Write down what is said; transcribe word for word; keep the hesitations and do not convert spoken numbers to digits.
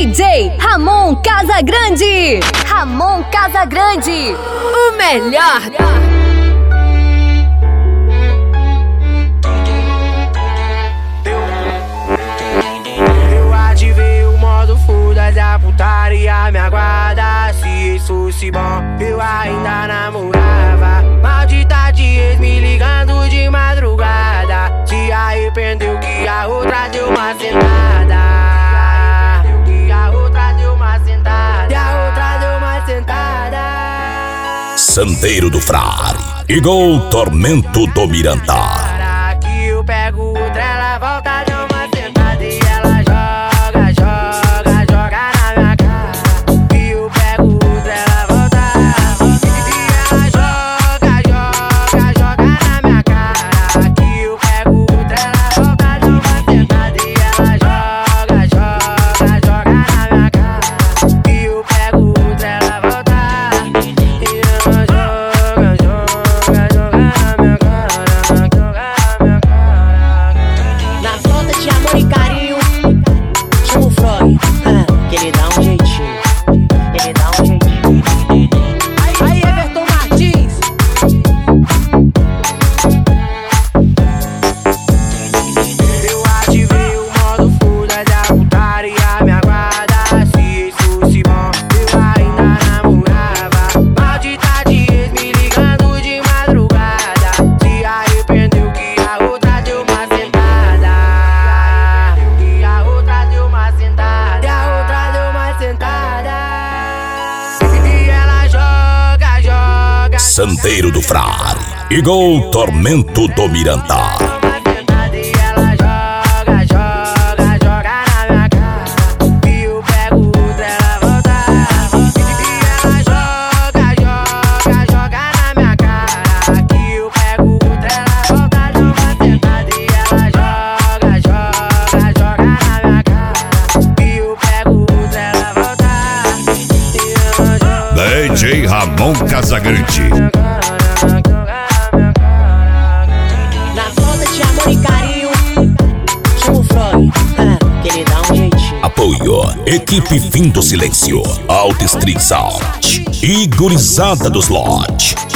D J Ramon Casagrande. Ramon Casagrande, o melhor. Eu ativei o modo foda da putaria, me aguarda. Se isso fosse bom, eu ainda namorava. Maldita de ex me ligando de madrugada. Se arrependeu que a outra deu uma sentada. Que a outra deu uma sentada. Que a outra deu uma sentada. Santeiro do Frade, igual Tormento do Miranda. Que eu pego outra, ela volta, deu uma sentada e ela joga, joga, joga na minha cara. Que eu pego outra, ela volta e ela joga, joga, joga na minha cara. Que eu pego outra, ela volta, deu uma sentada e ela joga, joga, joga na minha cara. Que eu pego outra, ela volta e ela joga, joga, joga na minha cara. Na falta de amor e carinho, chama o Freud, que ele dá um jeitinho, ele dá um jeitinho. Aí, Everton Martins. Eu ativei o modo foda da putaria, me aguarda. Se isso fosse bom, eu ainda namorava. Maldita de ex me ligando de madrugada. Se arrependeu que a outra deu uma sentada. Que a outra deu uma sentada. Que a outra deu uma sentada. E ela joga, joga. Santeiro do Frade, igual Tormento do Miranda. E ela joga, joga, joga na minha cara. E eu pego outra, ela volta. E ela joga, joga, joga na minha cara. Que eu pego outra, ela volta, deu uma sentada. E ela joga, joga, joga na minha cara. E eu pego outra, ela volta. E ela joga. D J Ramon Casagrande. Na falta de amor e carinho, chama o Freud, que ele dá um jeitinho. Apoio, equipe Fim do Silêncio, Alto Street Sound e Gurizada dos Lodge.